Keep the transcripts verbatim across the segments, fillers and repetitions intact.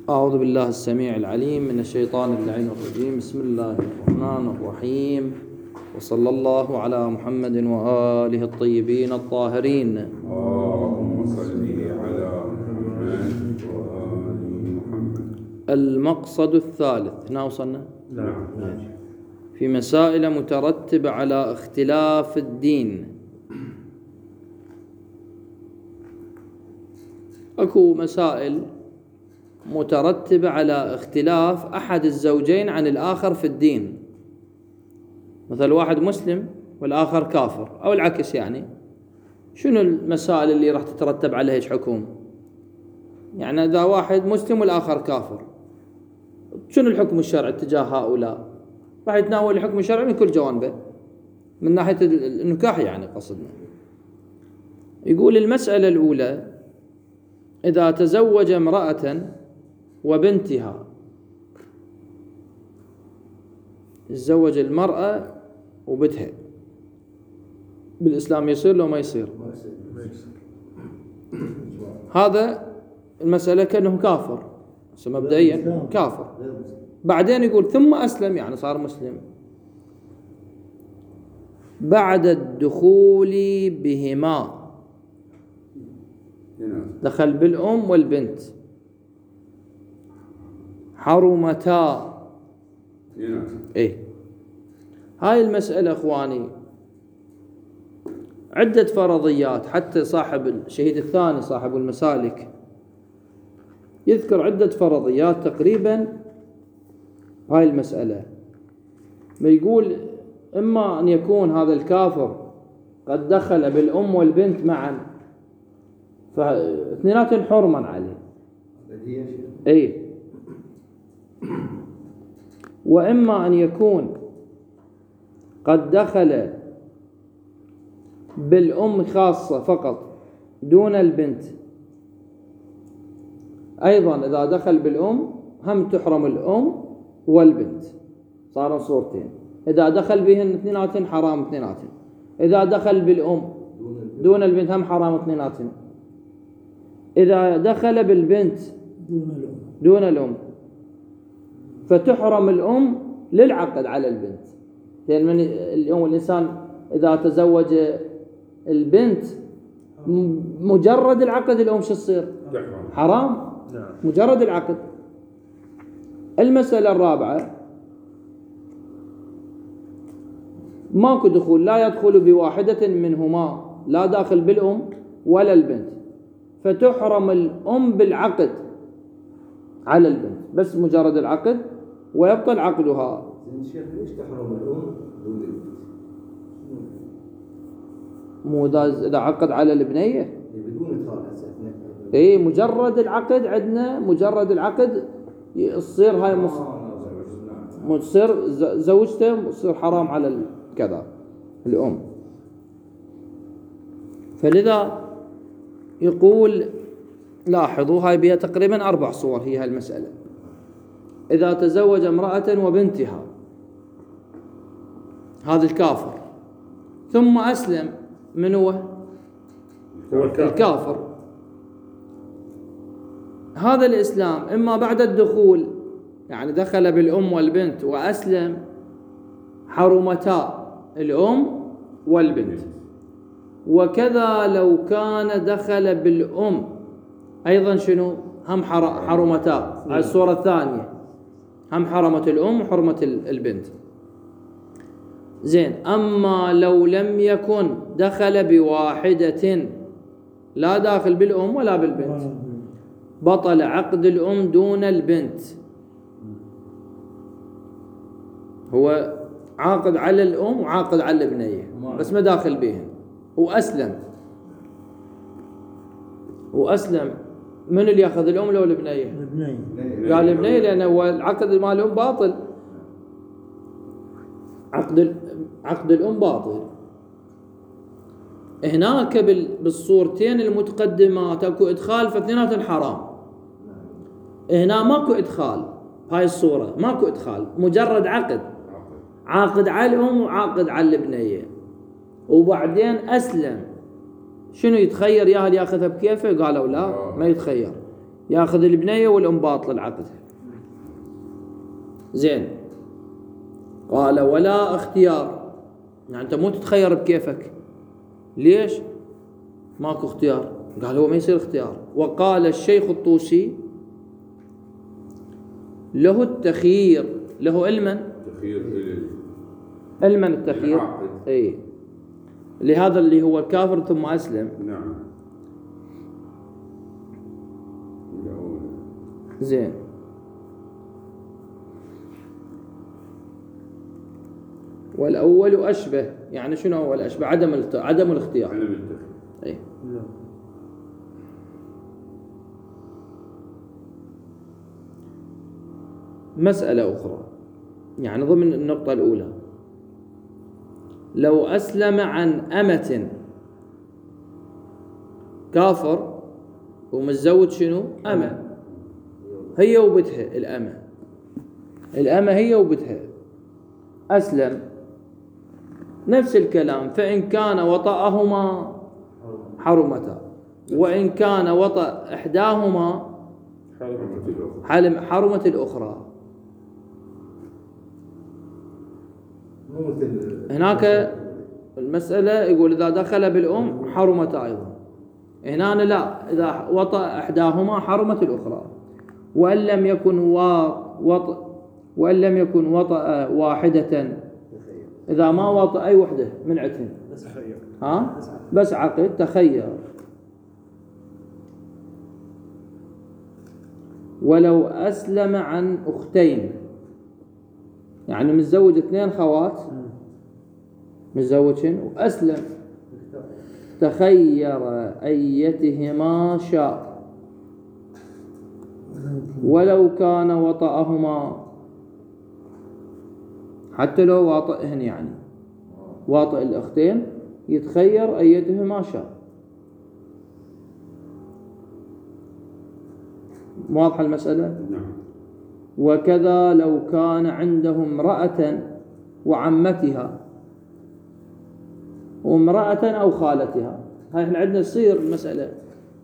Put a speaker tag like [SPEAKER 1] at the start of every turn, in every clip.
[SPEAKER 1] أعوذ بالله السميع العليم من الشيطان اللعين الرجيم. بسم الله الرحمن الرحيم، وصلى الله على محمد وآله الطيبين الطاهرين.
[SPEAKER 2] اللهم صل على محمد وآل محمد.
[SPEAKER 1] المقصد الثالث، هنا وصلنا؟
[SPEAKER 2] نعم.
[SPEAKER 1] في مسائل مترتبة على اختلاف الدين. أكو مسائل مترتبة على اختلاف أحد الزوجين عن الآخر في الدين، مثل واحد مسلم والآخر كافر، أو العكس. يعني شنو المسائل اللي راح تترتب عليها هيك حكم؟ يعني إذا واحد مسلم والآخر كافر، شنو الحكم الشرعي تجاه هؤلاء؟ راح يتناول الحكم الشرعي من كل جوانبه، من ناحية النكاح يعني قصدنا. يقول المسألة الأولى: إذا تزوج امرأة وبنتها، تزوج المرأة وبنتها، بالإسلام يصير لو ما يصير؟ هذا المسألة كأنه كافر مبدئيا، كافر. بعدين يقول ثم أسلم، يعني صار مسلم بعد الدخول بهما، دخل بالأم والبنت، حرمتا. إيه هاي المسألة أخواني عدة فرضيات، حتى صاحب الشهيد الثاني صاحب المسالك يذكر عدة فرضيات تقريبا هاي المسألة. ما يقول إما أن يكون هذا الكافر قد دخل بالأم والبنت معا، فاثنيناتهم حرما عليه، اي، واما ان يكون قد دخل بالام خاصة فقط دون البنت. ايضا اذا دخل بالام هم تحرم الام والبنت، صاروا صورتين. اذا دخل بهن اثنيناتهم حرام اثنيناتهم. اذا دخل بالام دون البنت هم حرام اثنيناتهم. إذا دخل بالبنت دون الأم فتحرم الأم للعقد على البنت، لأن من اليوم الإنسان إذا تزوج البنت مجرد العقد الأم شو تصير؟ حرام، مجرد العقد. المسألة الرابعة: ماكو دخول، لا يدخل بواحدة منهما، لا داخل بالأم ولا البنت، فتحرم الأم بالعقد على البنت، بس مجرد العقد ويبطل عقدها.
[SPEAKER 3] شيخ ليش تحرم الأم دون البنت؟
[SPEAKER 1] مو إذا عقد على البنية
[SPEAKER 3] بدون إدخال هسه.
[SPEAKER 1] إيه مجرد العقد عندنا، مجرد العقد يصير هاي مص... مصير زوجته مصير حرام على كذا الأم. فلذا يقول لاحظوا هاي بها تقريبا أربع صور هي هالمسألة. إذا تزوج امرأة وبنتها، هذا الكافر، ثم أسلم، من هو؟
[SPEAKER 2] هو الكافر.
[SPEAKER 1] الكافر. هذا الإسلام إما بعد الدخول، يعني دخل بالأم والبنت وأسلم، حرمتا الأم والبنت. وكذا لو كان دخل بالأم أيضا شنو؟ هم حرمتا. على الصورة الثانية هم حرمت الأم وحرمة البنت. زين. أما لو لم يكن دخل بواحدة، لا داخل بالأم ولا بالبنت، بطل عقد الأم دون البنت. هو عاقد على الأم وعاقد على البنية بس ما داخل بيهن، وأسلم وأسلم من اللي يأخذ الأم لو البنية؟ البنية. قال البنية لأنه هو العقد مال الأم باطل، عقد عقد الأم باطل. هناك بالصورتين المتقدمات اكو إدخال، فاثنيناتهم حرام. هنا ماكو إدخال، هاي الصورة ماكو إدخال، مجرد عقد، عاقد على الأم وعاقد على البنية، وبعدين أسلم. شنو يتخير ياهل ياخذها بكيفه؟ قالوا لا، ما يتخير، ياخذ البنية والأم باطل العقد. زين. قال ولا اختيار، يعني أنت مو تتخير بكيفك. ليش؟ ماكو اختيار. قال هو ما يصير اختيار. وقال الشيخ الطوسي له التخيير، له علما
[SPEAKER 2] تخيير
[SPEAKER 1] علما التخيير، اي لهذا اللي هو كافر ثم أسلم.
[SPEAKER 2] نعم.
[SPEAKER 1] زين. والأول أشبه، يعني شنو هو الأشبه؟ عدم الت... عدم الاختيار.
[SPEAKER 2] عدم التخيير.
[SPEAKER 1] أي. مسألة أخرى يعني ضمن النقطة الأولى، لو أسلم عن أمة كافر ومتزوج شنو؟ أمة، هي وبتها الأمة، الأمة هي وبتها، أسلم نفس الكلام، فإن كان وطأهما حرمتا، وإن كان وطأ إحداهما حرمت الأخرى. هناك المسألة يقول إذا دخل بالأم حرمت أيضا، هنا لا، إذا وطأ إحداهما حرمت الأخرى. وإن لم يكن وطأ وإن لم يكن وطأ واحدة، إذا ما وطأ أي وحدة من عتن ها بس عقد تخير. ولو أسلم عن أختين، يعني متزوج اثنين خوات، متزوجين وأسلم، تخير أيتهما شاء ولو كان وطأهما، حتى لو واطئهن، يعني واطئ الأختين يتخير أيتهما شاء. واضحة المسألة؟
[SPEAKER 2] نعم.
[SPEAKER 1] وكذا لو كان عنده امرأة وعمتها وامرأة أو خالتها. هاي احنا عندنا تصير المسألة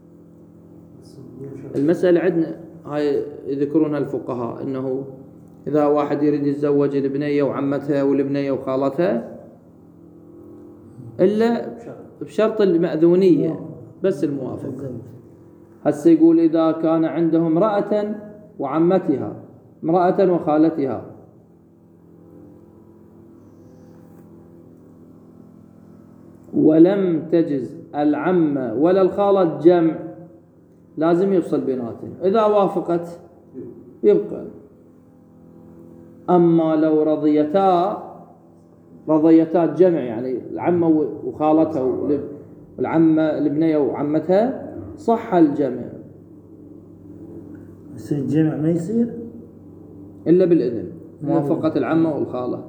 [SPEAKER 1] المسألة عندنا هاي يذكرونها الفقهاء، انه اذا واحد يريد يتزوج البنية وعمتها والبنية وخالتها الا بشرط المأذونية بس الموافقة. هسه يقول اذا كان عنده امرأة وعمتها، امرأة وخالتها، ولم تجز العمة ولا الخالة جمع، لازم يفصل بيناتهم، إذا وافقت يبقى. أما لو رضيتا رضيتا جمع، يعني العمة وخالتها والعمة البنية وعمتها، صح الجمع.
[SPEAKER 4] بس الجمع ما يصير
[SPEAKER 1] إلا بالإذن، موافقة العمة والخالة.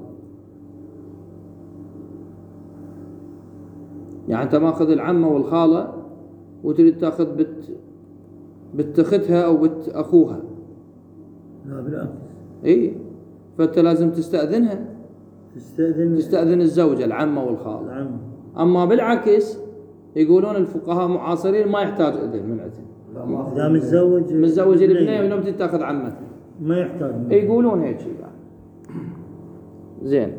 [SPEAKER 1] يعني أنت ماخذ العمة والخالة وتريد تاخذ بت بنت اختها او بنت اخوها،
[SPEAKER 4] لا بالعكس.
[SPEAKER 1] اي فانت لازم تستأذنها،
[SPEAKER 4] تستأذن
[SPEAKER 1] تستأذن الزوجة العمة والخالة.
[SPEAKER 4] العمة.
[SPEAKER 1] اما بالعكس يقولون الفقهاء معاصرين ما يحتاج اذن من عندهم،
[SPEAKER 4] اذا متزوج
[SPEAKER 1] متزوج البنية ولم تتاخذ عمتها
[SPEAKER 4] ما يحتاج منه.
[SPEAKER 1] يقولون هيك يعني. زين.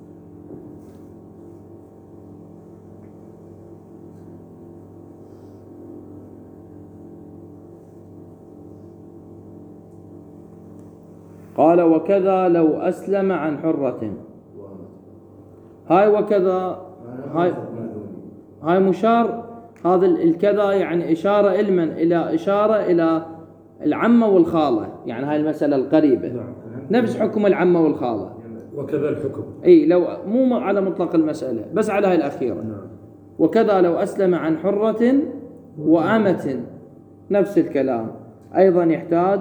[SPEAKER 1] قال وكذا لو أسلم عن حرة. هاي وكذا هاي هاي مشار، هذا الكذا يعني إشارة علما إلى إشارة إلى العمة والخالة، يعني هاي المسألة القريبة نفس حكم العمة والخالة.
[SPEAKER 5] وكذا الحكم
[SPEAKER 1] اي لو مو على مطلق المسألة بس على هاي الأخيرة. وكذا لو أسلم عن حرة وأمة نفس الكلام، أيضا يحتاج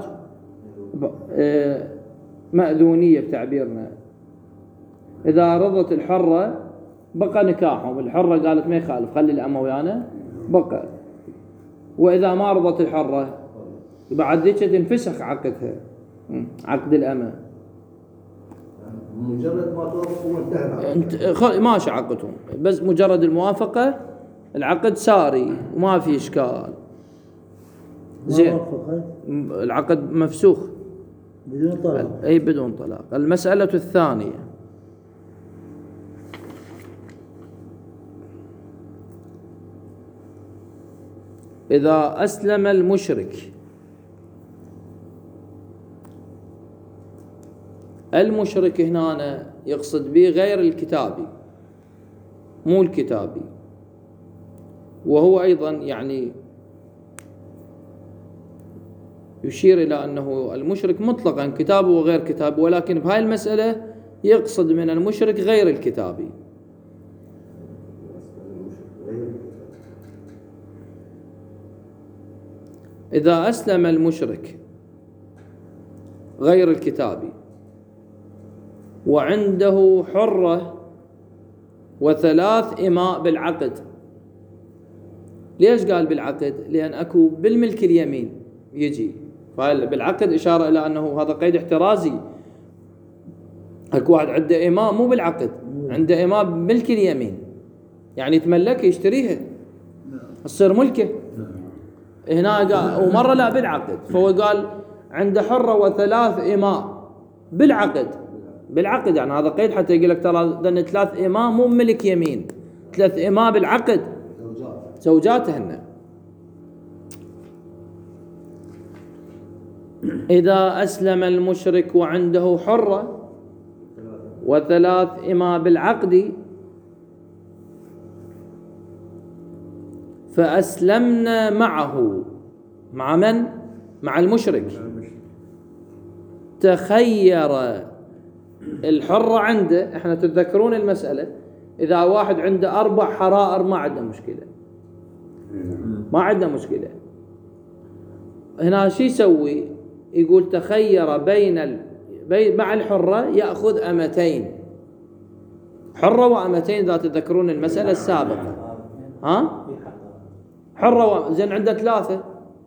[SPEAKER 1] مأذونية بتعبيرنا. إذا رضت الحرة بقى نكاحهم، الحرة قالت ما يخالف خلي الأمة ويانا بقى. وإذا ما رضت الحرة بعد ذيك تنفسخ عقدها، عقد الأمة.
[SPEAKER 3] مجرد ما توافقوا انتهى
[SPEAKER 1] انت خل... ماشي عقدهم، بس مجرد الموافقة العقد ساري وما في إشكال. زين.
[SPEAKER 4] ما وافقت
[SPEAKER 1] م- العقد مفسوخ.
[SPEAKER 4] بدون طلاق.
[SPEAKER 1] أي بدون طلاق. المسألة الثانية، إذا أسلم المشرك، المشرك هنا يقصد به غير الكتابي مو الكتابي، وهو أيضا يعني يشير إلى أنه المشرك مطلقا كتابي وغير كتابي، ولكن بهاي المسألة يقصد من المشرك غير الكتابي. إذا أسلم المشرك غير الكتابي وعنده حرة وثلاث إماء بالعقد، ليش قال بالعقد؟ لأن أكو بالملك اليمين يجي، فبالعقد إشارة إلى أنه هذا قيد احترازي. أكو واحد عنده إماء مو بالعقد، عنده إماء بملك اليمين، يعني يتملكها يشتريها تصير ملكه. هنا قال ومرة لا بالعقد، فهو قال عنده حرة وثلاث إماء بالعقد. بالعقد يعني هذا قيد حتى يقول لك ترى ذن ثلاث إماء مو ملك يمين، ثلاث إماء بالعقد زوجاتهن. إذا أسلم المشرك وعنده حرة وثلاث إماء بالعقد فأسلمنا معه، مع من؟ مع المشرك. تخير الحرة عنده، احنا تتذكرون المسألة، إذا واحد عنده أربع حرائر ما عنده مشكلة، ما عنده مشكلة. هنا شو يسوي؟ يقول تخير بين ال... بين مع الحرة يأخذ أمتين، حرة وأمتين إذا تتذكرون المسألة السابقة. ها؟ حرة و... زين عنده ثلاثة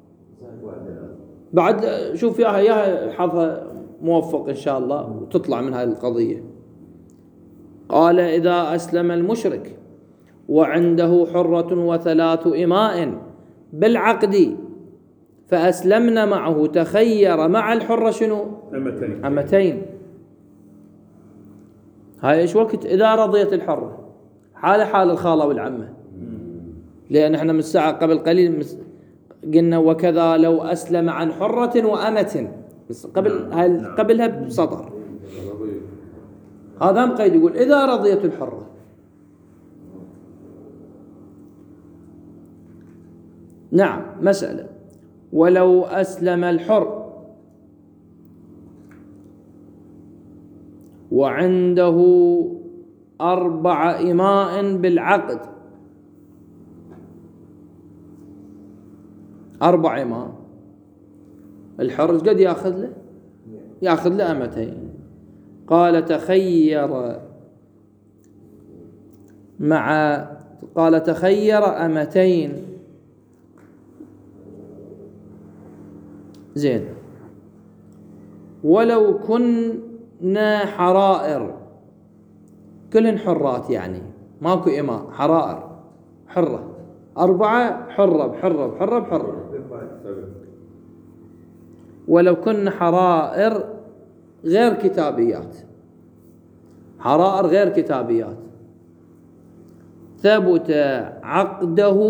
[SPEAKER 1] بعد، شوف ياها ياها حظها موفق إن شاء الله وتطلع من هذه القضية. قال إذا أسلم المشرك وعنده حرة وثلاث إماء بالعقد فأسلمنا معه، تخير مع الحرة شنو؟
[SPEAKER 2] أمتين.
[SPEAKER 1] أمتين. هاي إيش وقت؟ إذا رضيت الحرة، حال حال الخالة والعمة، لأن احنا من الساعة قبل قليل قلنا وكذا لو أسلم عن حرة وأمة، قبل هاي قبلها بسطر. هذا هم قيد يقول إذا رضيت الحرة. نعم مسألة. ولو أسلم الحر وعنده أربع إماء بالعقد، أربع إماء، الحر قد يأخذ له؟ يأخذ له أمتين. قال تخير مع قال تخير أمتين. زين. ولو كنا حرائر، كلهن حرات يعني ماكو إماء، حرائر حرة، أربعة حرة بحرة بحرة بحرة. ولو كنا حرائر غير كتابيات، حرائر غير كتابيات، ثبت عقده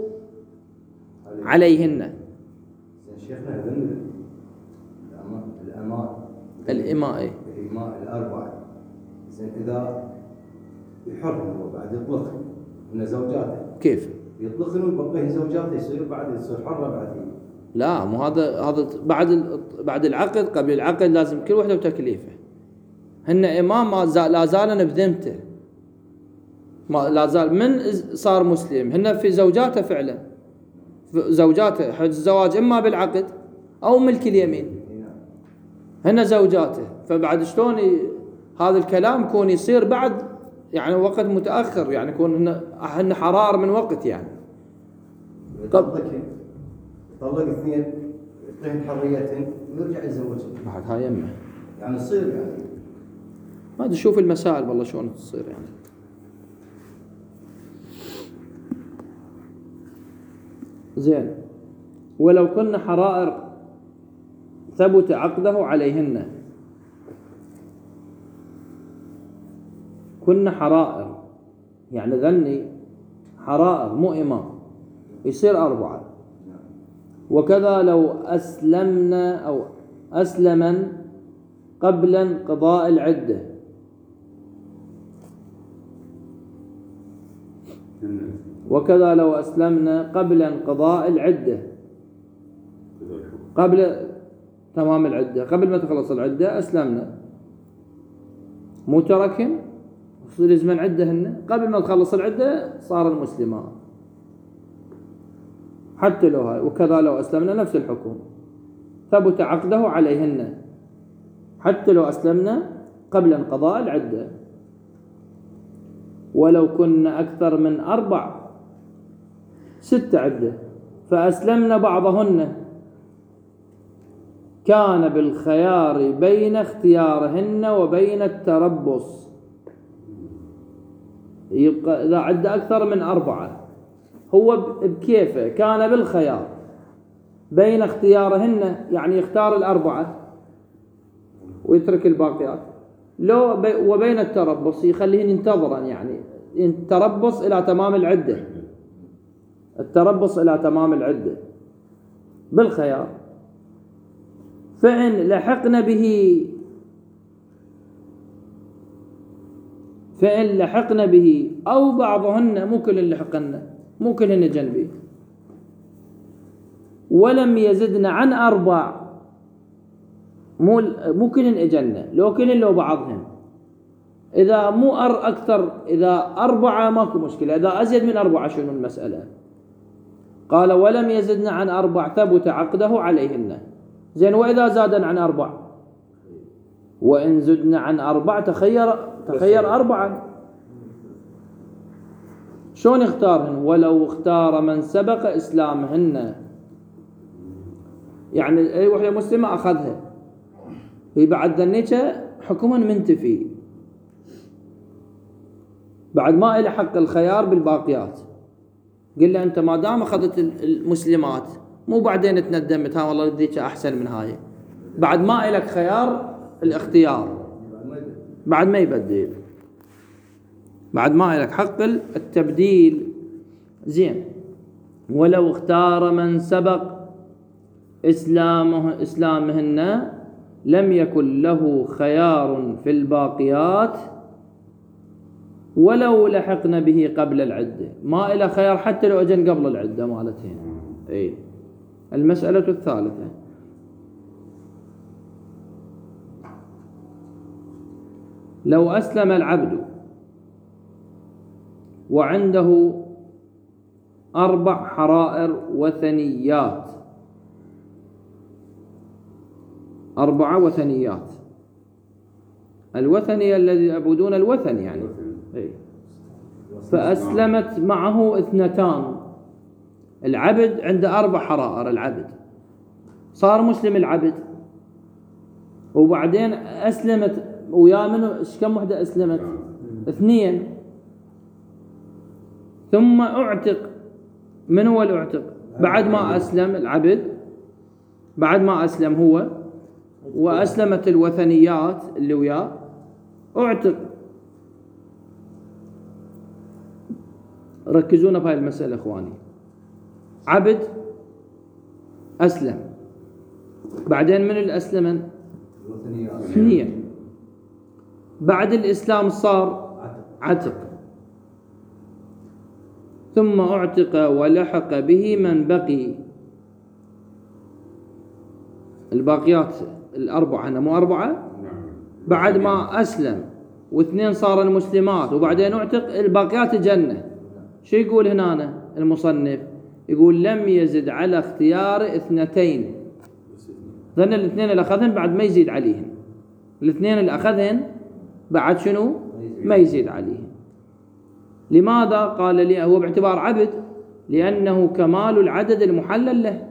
[SPEAKER 1] عليهن.
[SPEAKER 3] شيخنا هذن الأماء
[SPEAKER 1] الإماء
[SPEAKER 3] الإماء الأربعة، زين إذا يحر هو بعد يطلق من زوجاته،
[SPEAKER 1] كيف؟
[SPEAKER 3] يطلقن ويبقيه زوجاته، يصير بعد يصير حرة بعد.
[SPEAKER 1] لا مو هذا، هذا بعد بعد العقد. قبل العقد لازم كل وحده وتكليفه. هن إمام ما زال لا زالن بذمته، ما لا زال من صار مسلم، هن في زوجاته فعلا، زوجاته حج الزواج إما بالعقد أو ملك اليمين، هن زوجاته. فبعد شلون هذا الكلام يكون يصير بعد يعني وقت متأخر، يعني يكون هن هن حرار من وقت يعني.
[SPEAKER 3] طب طلق اثنين يعطيهم حريتين ويرجع يتزوجهم
[SPEAKER 1] بعد هاي يمه
[SPEAKER 3] يعني تصير يعني
[SPEAKER 1] ما ادري. شوف المسائل والله شلون تصير يعني. زين. ولو كن حرائر ثبت عقده عليهن. كن حرائر يعني ذني حرائر مو إمام، يصير أربعة. وكذا لو أسلمنا أو أسلما قبل انقضاء العدة. وكذا لو أسلمنا قبل انقضاء العدة، قبل تمام العدة، قبل ما تخلص العدة أسلمنا، مو تركن يصير زمن عدة هن، قبل ما تخلص العدة صار المسلمان حتى لو هاي. وكذا لو أسلمنا نفس الحكم، ثبت عقده عليهن حتى لو أسلمنا قبل انقضاء العدة. ولو كنا أكثر من أربع ست عدة فأسلمنا بعضهن كان بالخيار بين اختيارهن وبين التربص. يبقى إذا عدة أكثر من أربعة هو بكيفه كان بالخيار بين اختيارهن، يعني يختار الأربعة ويترك الباقيات، لو وبين التربص يخليهن ينتظرن، يعني التربص إلى تمام العدة، التربص إلى تمام العدة بالخيار. فإن لحقنا به فإن لحقنا به أو بعضهن، مو كل لحقنا، مو كلهن جنبي، ولم يزدنا عن أربع، مو مو كلهن اجلنا، لو كلهن لو بعضهن. إذا مو أر أكثر، إذا أربعة ماكو مشكلة، إذا أزيد من أربعة شنو المسألة؟ قال ولم يزدنا عن أربع ثبت عقده عليهن. زين، وإذا زادن عن أربع، وإن زدنا عن أربع تخير تخير أربعة. شلون يختارهن؟ ولو اختار من سبق إسلامهن، يعني أي وحدة مسلمة أخذها هي بعد ذنيك حكمها منتفي، بعد ما إلى حق الخيار بالباقيات. قل له أنت ما دام أخذت المسلمات مو بعدين تندمت ها والله ذيك أحسن من هاي، بعد ما إلك خيار الاختيار، بعد ما يبدل، بعد ما إلك حق التبديل. زين، ولو اختار من سبق إسلامه إسلامهن لم يكن له خيار في الباقيات ولو لحقنا به قبل العدة، ما إلى خيار حتى لو أجن قبل العدة مالتين. أي المسألة الثالثة، لو أسلم العبد وعنده أربع حرائر وثنيات، أربعة وثنيات، الوثني الذي يعبدون الوثن يعني، فأسلمت معه اثنتان. العبد عنده أربع حرائر، العبد صار مسلم العبد، وبعدين أسلمت ويا منه كم وحدة أسلمت؟ اثنين. ثم أعتق. من هو الأعتق؟ بعد ما أسلم العبد، بعد ما أسلم هو وأسلمت الوثنيات اللي وياه، أعتق. ركزونا في هذه المسألة إخواني. عبد أسلم، بعدين من اللي أسلم؟ اثنين. بعد الإسلام صار عتق، ثم أعتق ولحق به من بقي. الباقيات الأربعة هنا مو أربعة؟ بعد ما أسلم واثنين صار المسلمات وبعدين أعتق، الباقيات جنة. شو يقول هنا المصنف؟ يقول لم يزد على اختيار اثنتين. ظن الاثنين اللي أخذهن بعد ما يزيد عليهن، الاثنين اللي أخذهن بعد شنو؟ ما يزيد عليهن. لماذا؟ قال لي هو باعتبار عبد، لأنه كمال العدد المحلل له.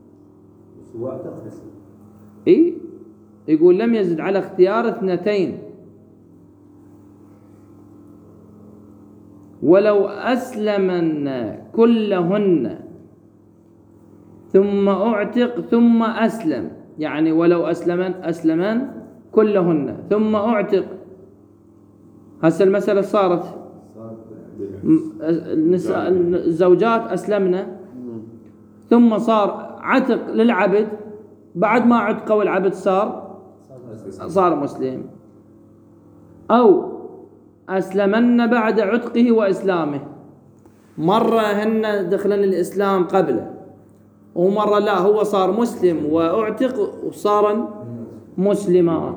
[SPEAKER 1] إيه؟ يقول لم يزد على اختيار اثنتين. ولو أسلمن كلهن ثم أعتق ثم أسلم، يعني ولو أسلمن أسلمن كلهن ثم أعتق. هسه المسألة صارت النساء الزوجات أسلمنا ثم صار عتق للعبد، بعد ما عتقوا العبد صار صار مسلم، أو أسلمن بعد عتقه وإسلامه، مرة هن دخلن الإسلام قبله ومرة لا هو صار مسلم وأعتق وصار مسلمات،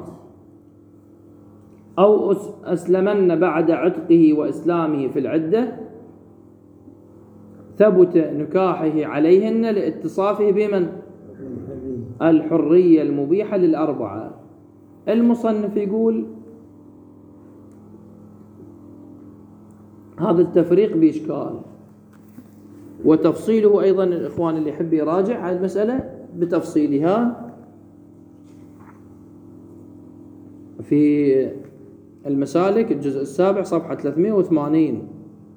[SPEAKER 1] أو أسلمن بعد عتقه وإسلامه في العدة ثبت نكاحه عليهن لاتصافه بمن؟ الحرية المبيحة للأربعة. المصنف يقول هذا التفريق بإشكال، وتفصيله أيضا الإخوان اللي يحب يراجع هذه المسألة بتفصيلها في المسالك الجزء السابع صفحة ثلاثمائة وثمانين،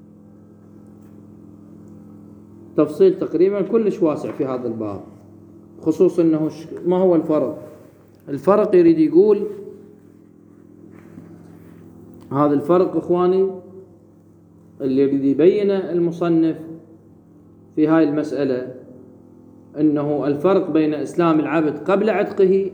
[SPEAKER 1] تفصيل تقريبا كلش واسع في هذا الباب، خصوصا أنه ما هو الفرق. الفرق يريد يقول هذا الفرق إخواني اللي يريد يبين المصنف في هاي المسألة، أنه الفرق بين إسلام العبد قبل عتقه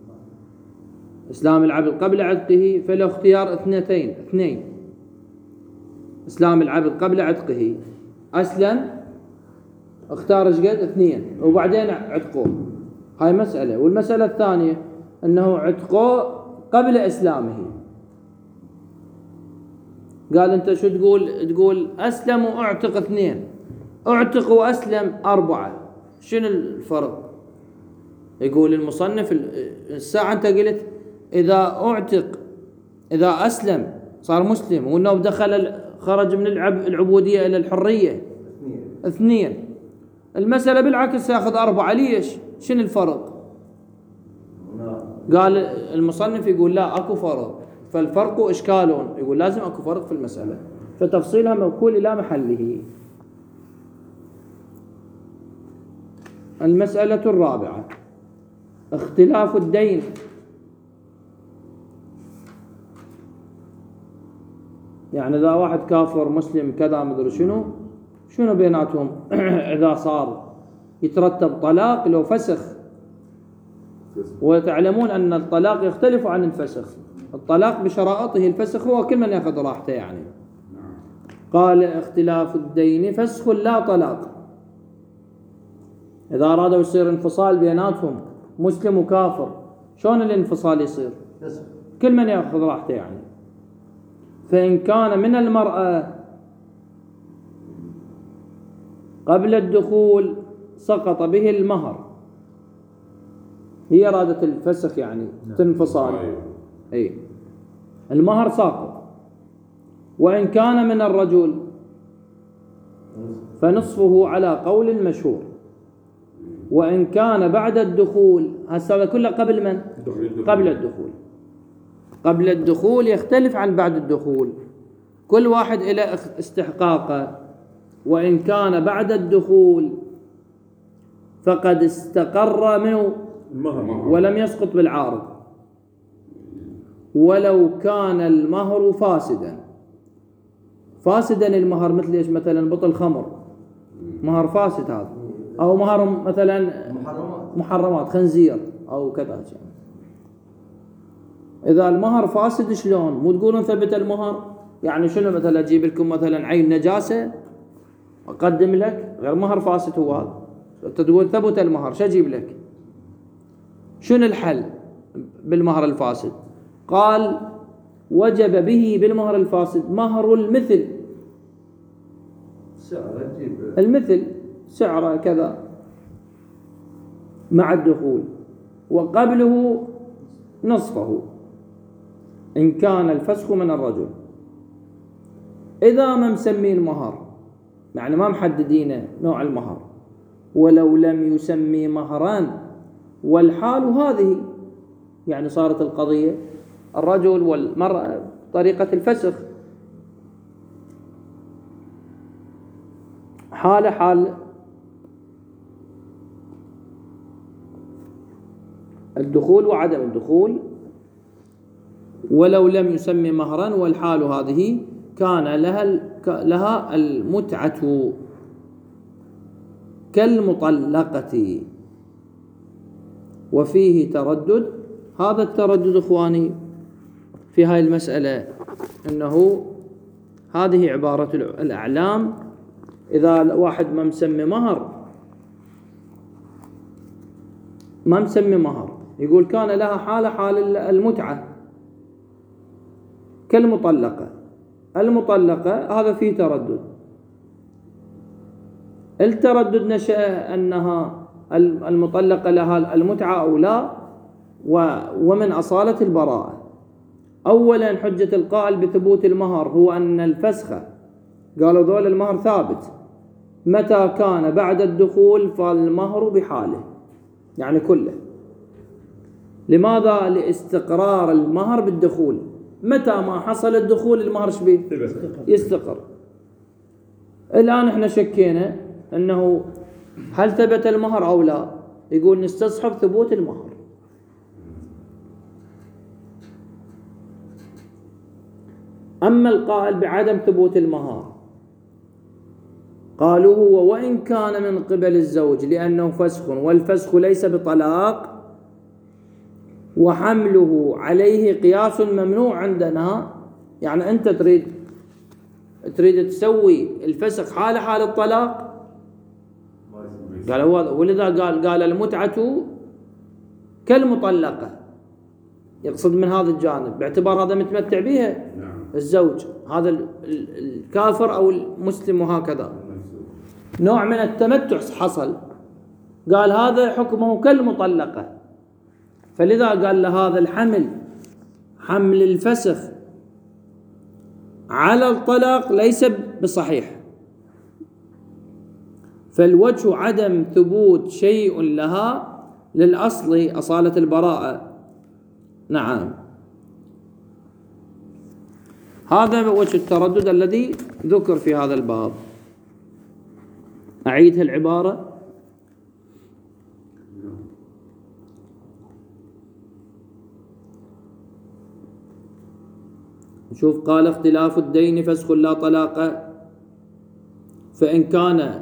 [SPEAKER 1] إسلام العبد قبل عتقه فله اختيار اثنتين اثنين إسلام العبد قبل عتقه أسلم، اختار ايش قد؟ اثنين، وبعدين عتقوه، هاي مسألة. والمسألة الثانية أنه عتقوه قبل إسلامه، قال أنت شو تقول؟ تقول أسلم وأعتق اثنين، أعتق وأسلم أربعة، شنو الفرق؟ يقول المصنف الساعة أنت قلت إذا أعتق إذا أسلم صار مسلم، وأنه دخل خرج من العبودية إلى الحرية اثنين، المسألة بالعكس يأخذ أربعة، ليش؟ شنو الفرق؟ قال المصنف يقول لا أكو فرق، فالفرق إشكال، يقول لازم أكو فرق في المسألة، فتفصيلها موكول إلى محله. المسألة الرابعة اختلاف الدين. يعني إذا واحد كافر مسلم كذا مدري شنو شنو بيناتهم إذا صار يترتب طلاق لو فسخ، وتعلمون أن الطلاق يختلف عن الفسخ، الطلاق بشرائطه، الفسخ هو كل من يأخذ راحته. يعني قال اختلاف الدين فسخ لا طلاق، إذا أرادوا يصير انفصال بيناتهم مسلم وكافر شلون الانفصال يصير؟ كل من يأخذ راحته. يعني فإن كان من المرأة قبل الدخول سقط به المهر، هي أرادت الفسخ يعني تنفصال، أي المهر ساقط. وإن كان من الرجل فنصفه على قول المشهور. وإن كان بعد الدخول، هذا كله قبل من؟ قبل الدخول. قبل الدخول يختلف عن بعد الدخول، كل واحد إلى استحقاقه. وإن كان بعد الدخول فقد استقر منه ولم يسقط بالعارض، ولو كان المهر فاسدا. فاسدا المهر مثل ايش؟ مثلا بطل خمر، مهر فاسد هذا، او مهر مثلا محرمات خنزير او كذا. اذا المهر فاسد شلون؟ مو تقولون ثبت المهر، يعني شنو؟ مثلا اجيب لكم مثلا عين نجاسه اقدم لك، غير مهر فاسد هو هذا، انت تقول ثبت المهر، شو اجيب لك؟ شنو الحل بالمهر الفاسد؟ قال وجب به بالمهر الفاسد مهر المثل، المثل سعره كذا مع الدخول، وقبله نصفه إن كان الفسخ من الرجل. إذا ما مسمين مهر، يعني ما محددين نوع المهر، ولو لم يسمي مهران، والحال هذه، يعني صارت القضية الرجل والمرأة طريقة الفسخ، حال حال الدخول وعدم الدخول، ولو لم يسمي مهرا، والحال هذه كان لها لها المتعة كالمطلقة، وفيه تردد. هذا التردد إخواني في هاي المسألة أنه هذه عبارة الأعلام. إذا واحد ما مسمي مهر ما مسمي مهر يقول كان لها حالة حال المتعة كالمطلقة. المطلقة هذا فيه تردد. التردد نشأ أنها المطلقة لها المتعة أو لا، ومن أصالة البراءة. أولا حجة القائل بثبوت المهر هو أن الفسخ، قالوا ذول المهر ثابت متى كان بعد الدخول فالمهر بحاله، يعني كله. لماذا؟ لاستقرار المهر بالدخول. متى ما حصل الدخول المهر شبيه يستقر. الآن احنا شكينا أنه هل ثبت المهر أو لا، يقول نستصحب ثبوت المهر. أما القائل بعدم ثبوت المهر قالوا هو وإن كان من قبل الزوج لأنه فسخ، والفسخ ليس بطلاق، وحمله عليه قياس ممنوع عندنا. يعني أنت تريد تريد تسوي الفسخ حال حال الطلاق، قال هو، ولذا قال قال المتعة كالمطلقة، يقصد من هذا الجانب باعتبار هذا متمتع بها الزوج، هذا الكافر أو المسلم، وهكذا نوع من التمتع حصل. قال هذا حكمه كالمطلقة، فلذا قال له هذا الحمل حمل الفسخ على الطلاق ليس بصحيح. فالوجه عدم ثبوت شيء لها للأصل أصالة البراءة. نعم، هذا وجه التردد الذي ذكر في هذا الباب. أعيد العبارة. شوف، قال اختلاف الدين فسخ لا طلاق، فإن كان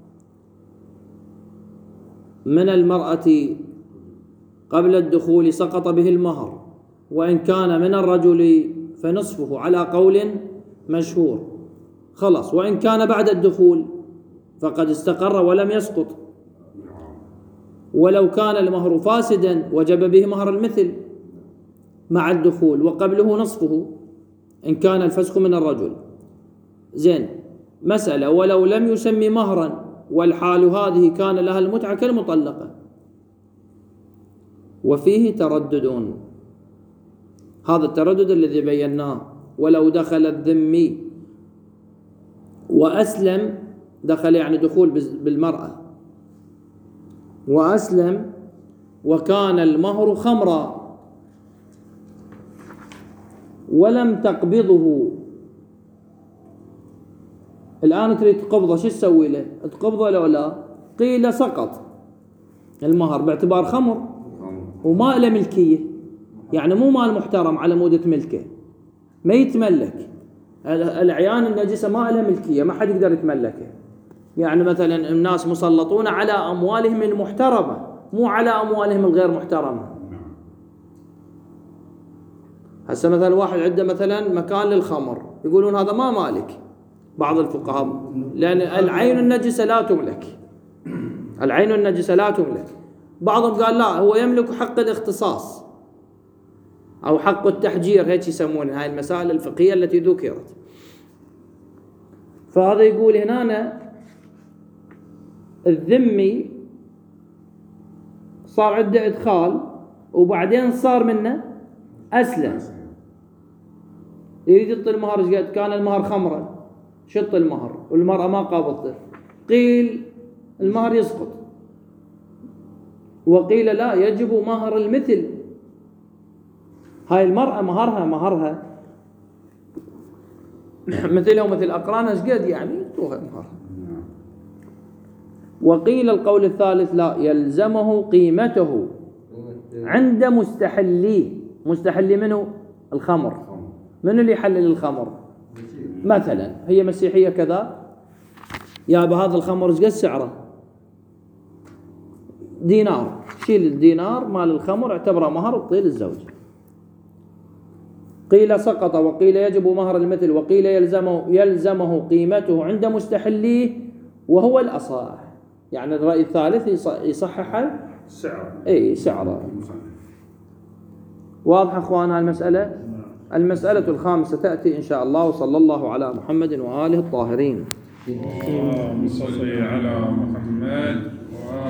[SPEAKER 1] من المرأة قبل الدخول سقط به المهر، وإن كان من الرجل فنصفه على قول مشهور، خلاص. وإن كان بعد الدخول فقد استقر ولم يسقط. ولو كان المهر فاسدا وجب به مهر المثل مع الدخول، وقبله نصفه إن كان الفسخ من الرجل. زين، مسألة ولو لم يسمي مهرا والحال هذه كان لها المتعة كالمطلقة، وفيه تردد. هذا التردد الذي بيناه. ولو دخل الذمي وأسلم، دخل يعني دخول بالمرأة وأسلم، وكان المهر خمرا ولم تقبضه، الآن تريد تقبضه، شو تسوي له؟ تقبضه لو لا؟ قيل سقط المهر باعتبار خمر وما له ملكية، يعني مو مال محترم على مودة ملكه، ما يتملك. الأعيان النجسة ما لها ملكية، ما حد يقدر يتملكه. يعني مثلا الناس مسلطون على أموالهم المحترمة، مو على أموالهم الغير محترمة. هسه مثلا واحد عنده مثلا مكان للخمر، يقولون هذا ما مالك بعض الفقهاء، لأن العين النجسة لا تملك، العين النجسة لا تملك. بعضهم قال لا، هو يملك حق الاختصاص أو حق التحجير، هيك يسمونها هاي المسائل الفقهية التي ذكرت. فهذا يقول هنا الذمي صار عنده إدخال وبعدين صار منه أسلم، يريد يعطي المهر. ايش قد كان المهر خمرا، شط المهر والمرأة ما قابضته، قيل المهر يسقط، وقيل لا يجب مهر المثل. هاي المرأة مهرها مهرها مثلها ومثل أقرانها، ايش قد يعني يعطوها مهرها. وقيل القول الثالث لا، يلزمه قيمته عند مستحليه. مستحلي منه الخمر. من اللي يحلل الخمر؟ مثلا هي مسيحية كذا، يا بهذا الخمر ايش قد سعره؟ دينار. شيل الدينار مال الخمر اعتبره مهر وطيل الزوج. قيل سقط وقيل يجب مهر المثل وقيل يلزمه يلزمه قيمته عند مستحليه وهو الأصح. يعني الرأي الثالث يصحح
[SPEAKER 2] سعر.
[SPEAKER 1] اي سعره. واضح اخوان المسألة؟ المسألة الخامسة تأتي إن شاء الله. وصلى الله على محمد وآله الطاهرين.
[SPEAKER 2] اللهم صل على محمد